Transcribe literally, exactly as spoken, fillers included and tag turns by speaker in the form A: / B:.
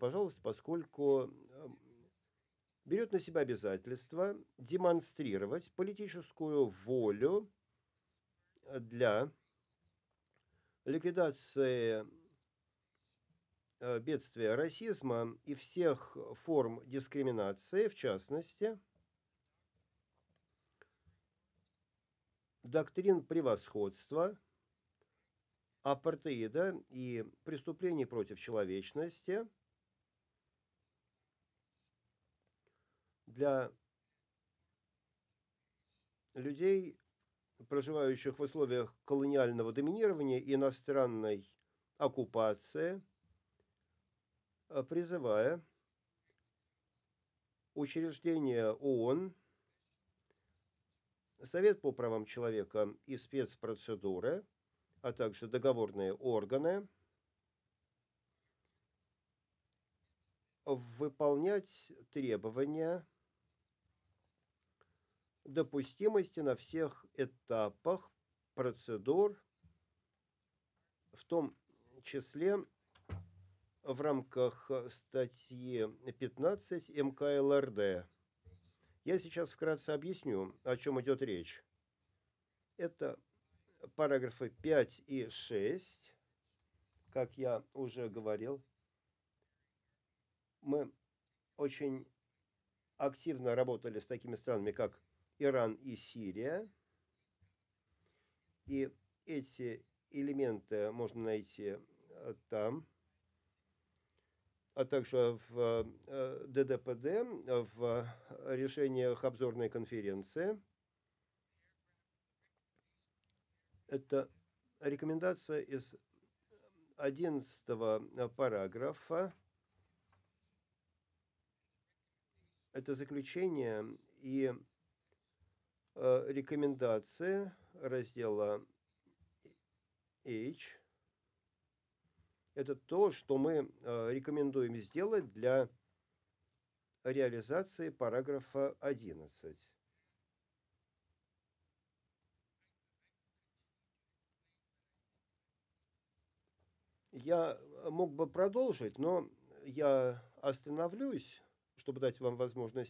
A: пожалуйста, поскольку э, берет на себя обязательство демонстрировать политическую волю э, для ликвидации э, бедствия расизма и всех форм дискриминации, в частности, доктрин превосходства, апартеида и преступлений против человечности для людей, проживающих в условиях колониального доминирования и иностранной оккупации, э, призывая учреждения ООН, Совет по правам человека и спецпроцедуры, а также договорные органы выполнять требования допустимости на всех этапах процедур, в том числе в рамках статьи пятнадцать эм ка эл эр дэ. Я сейчас вкратце объясню, о чем идет речь. Это параграфы пять и шесть, как я уже говорил. Мы очень активно работали с такими странами, как Иран и Сирия. И эти элементы можно найти э, там, а также в э, дэ дэ пэ дэ, в решениях обзорной конференции. Это рекомендация из одиннадцатого параграфа. Это заключение и э, рекомендации раздела H. Это то, что мы э, рекомендуем сделать для реализации параграфа одиннадцать. Я мог бы продолжить, но я остановлюсь, чтобы дать вам возможность